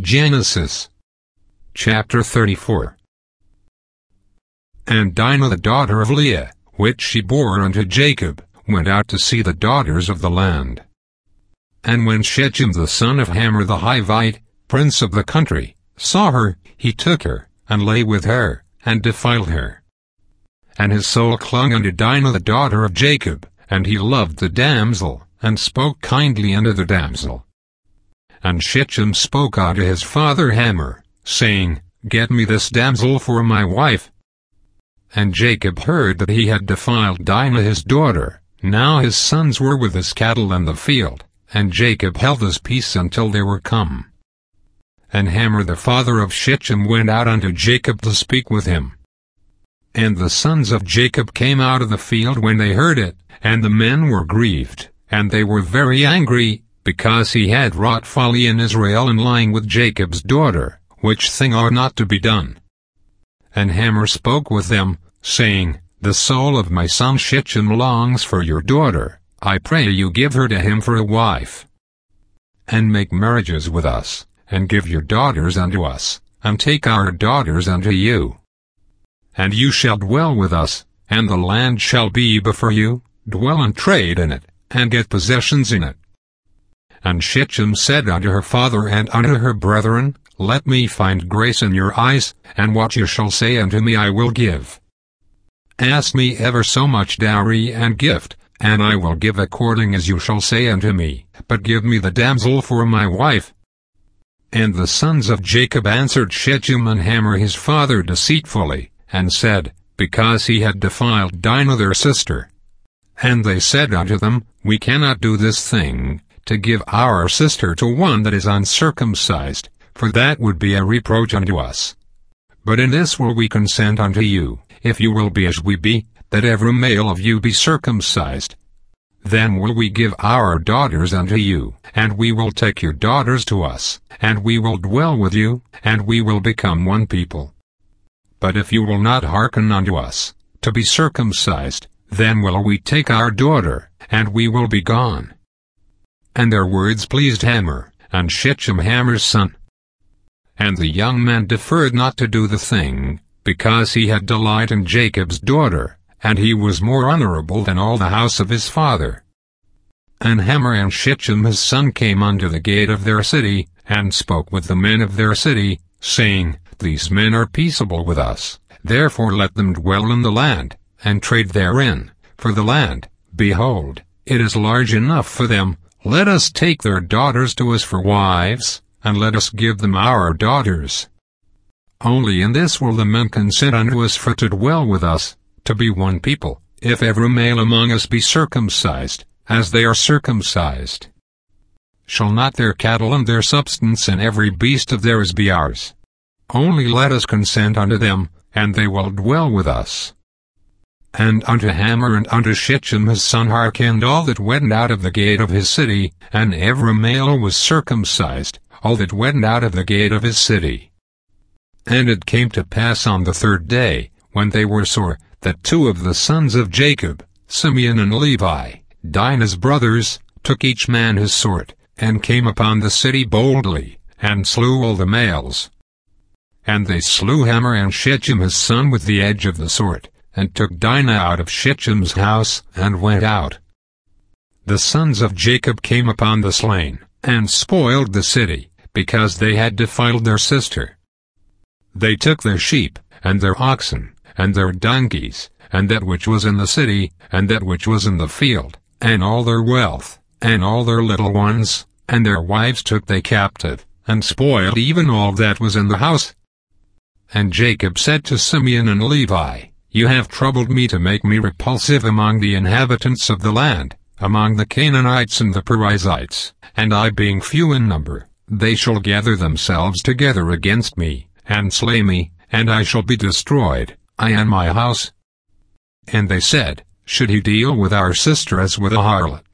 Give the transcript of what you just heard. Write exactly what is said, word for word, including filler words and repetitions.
Genesis chapter thirty-four. And Dinah the daughter of Leah, which she bore unto Jacob, went out to see the daughters of the land. And when Shechem the son of Hamor the Hivite, prince of the country, saw her, he took her, and lay with her, and defiled her. And his soul clung unto Dinah the daughter of Jacob, and he loved the damsel, and spoke kindly unto the damsel. And Shechem spoke unto his father Hamor, saying, Get me this damsel for my wife. And Jacob heard that he had defiled Dinah his daughter. Now his sons were with his cattle in the field, and Jacob held his peace until they were come. And Hamor the father of Shechem went out unto Jacob to speak with him. And the sons of Jacob came out of the field when they heard it, and the men were grieved, and they were very angry, because he had wrought folly in Israel in lying with Jacob's daughter, which thing ought not to be done. And Hamor spoke with them, saying, The soul of my son Shechem longs for your daughter. I pray you give her to him for a wife. And make marriages with us, and give your daughters unto us, and take our daughters unto you. And you shall dwell with us, and the land shall be before you, dwell and trade in it, and get possessions in it. And Shechem said unto her father and unto her brethren, Let me find grace in your eyes, and what you shall say unto me I will give. Ask me ever so much dowry and gift, and I will give according as you shall say unto me, but give me the damsel for my wife. And the sons of Jacob answered Shechem and Hamor his father deceitfully, and said, Because he had defiled Dinah their sister. And they said unto them, We cannot do this thing, to give our sister to one that is uncircumcised, for that would be a reproach unto us. But in this will we consent unto you, if you will be as we be, that every male of you be circumcised. Then will we give our daughters unto you, and we will take your daughters to us, and we will dwell with you, and we will become one people. But if you will not hearken unto us, to be circumcised, then will we take our daughter, and we will be gone. And their words pleased Hamor, and Shechem Hamor's son. And the young man deferred not to do the thing, because he had delight in Jacob's daughter, and he was more honorable than all the house of his father. And Hamor and Shechem his son came unto the gate of their city, and spoke with the men of their city, saying, These men are peaceable with us, therefore let them dwell in the land, and trade therein, for the land, behold, it is large enough for them. Let us take their daughters to us for wives, and let us give them our daughters. Only in this will the men consent unto us for to dwell with us, to be one people, if every male among us be circumcised, as they are circumcised. Shall not their cattle and their substance and every beast of theirs be ours? Only let us consent unto them, and they will dwell with us. And unto Hamor and unto Shechem his son hearkened all that went out of the gate of his city, and every male was circumcised, all that went out of the gate of his city. And it came to pass on the third day, when they were sore, that two of the sons of Jacob, Simeon and Levi, Dinah's brothers, took each man his sword, and came upon the city boldly, and slew all the males. And they slew Hamor and Shechem his son with the edge of the sword, and took Dinah out of Shechem's house, and went out. The sons of Jacob came upon the slain, and spoiled the city, because they had defiled their sister. They took their sheep, and their oxen, and their donkeys, and that which was in the city, and that which was in the field, and all their wealth, and all their little ones, and their wives took they captive, and spoiled even all that was in the house. And Jacob said to Simeon and Levi, You have troubled me to make me repulsive among the inhabitants of the land, among the Canaanites and the Perizzites, and I being few in number, they shall gather themselves together against me, and slay me, and I shall be destroyed, I and my house. And they said, Should he deal with our sister as with a harlot?